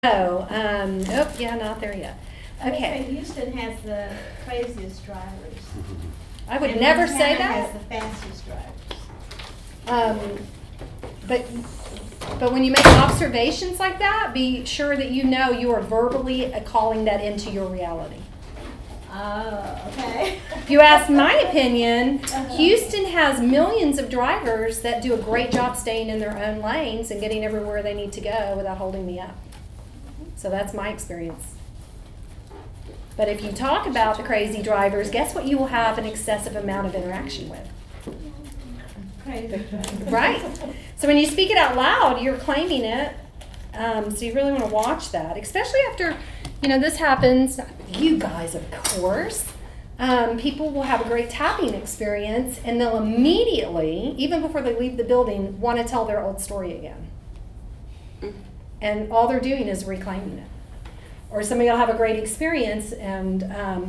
Yeah, not there yet. Okay. Houston has the craziest drivers. I would never say Montana that. has the fastest drivers. But when you make observations like that, be sure that you know you are verbally calling that into your reality. Oh, okay. If you ask my opinion, Houston has millions of drivers that do a great job staying in their own lanes and getting everywhere they need to go without holding me up. So that's my experience. But if you talk about the crazy drivers, guess what you will have an excessive amount of interaction with? Crazy drivers. Right? So when you speak it out loud, you're claiming it. So you really want to watch that, especially after, this happens. You guys, of course. People will have a great tapping experience, and they'll immediately, even before they leave the building, want to tell their old story again. And all they're doing is reclaiming it. Or somebody will have a great experience, and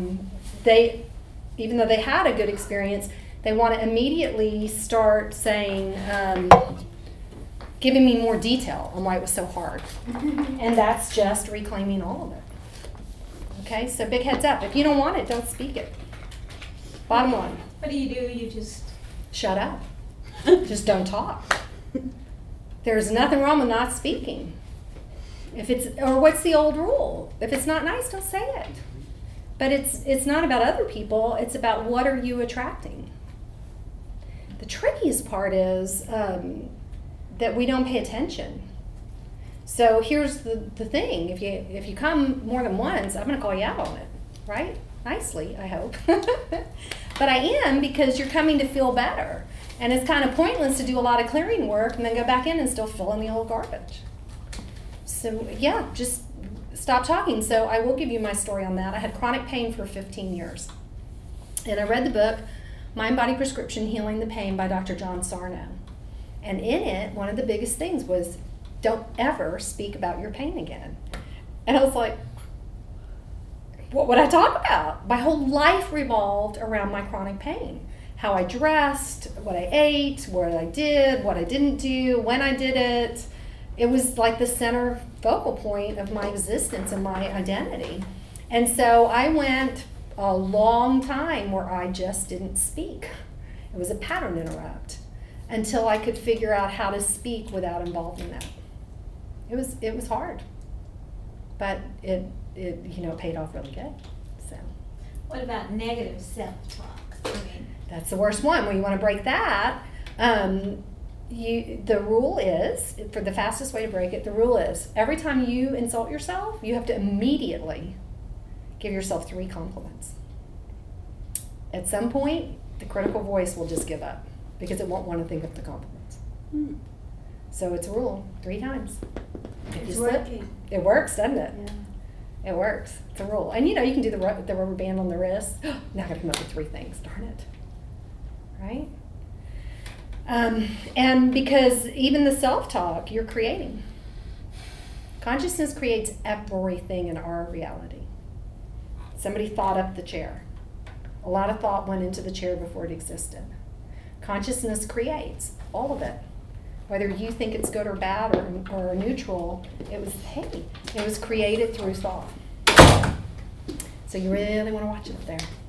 even though they had a good experience, they want to immediately start saying, giving me more detail on why it was so hard. And that's just reclaiming all of it. Okay, so big heads up. If you don't want it, don't speak it. Bottom line. What do? You just... Shut up. Just don't talk. There's nothing wrong with not speaking. Or what's the old rule? If it's not nice, don't say it. But it's not about other people. It's about what are you attracting. The trickiest part is that we don't pay attention. So here's the thing. If you come more than once, I'm going to call you out on it, right? Nicely, I hope. But I am, because you're coming to feel better. And it's kind of pointless to do a lot of clearing work and then go back in and still fill in the old garbage. So yeah, just stop talking. So I will give you my story on that. I had chronic pain for 15 years. And I read the book, Mind Body Prescription, Healing the Pain by Dr. John Sarno. And in it, one of the biggest things was, don't ever speak about your pain again. And I was like, what would I talk about? My whole life revolved around my chronic pain. How I dressed, what I ate, what I did, what I didn't do, when I did it. It was like the center focal point of my existence and my identity. And so I went a long time where I just didn't speak. It was a pattern interrupt until I could figure out how to speak without involving that. It was hard, but it paid off really good. So. What about negative self-talk? That's the worst one. When you want to break that, the rule is, for the fastest way to break it, the rule is every time you insult yourself, you have to immediately give yourself 3 compliments. At some point, the critical voice will just give up because it won't want to think of the compliments. So it's a rule, 3 times. It's working. It works, doesn't it? Yeah. It works. It's a rule. And you can do the rubber band on the wrist. Now I got to come up with 3 things, darn it. Right? And because even the self-talk you're creating. Consciousness creates everything in our reality. Somebody thought up the chair. A lot of thought went into the chair before it existed. Consciousness creates all of it. Whether you think it's good or bad or neutral, it was created through thought. So you really want to watch it up there.